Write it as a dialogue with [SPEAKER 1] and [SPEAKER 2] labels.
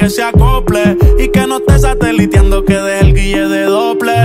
[SPEAKER 1] que se acople y que no esté sateliteando, que deje el guille de Doppler.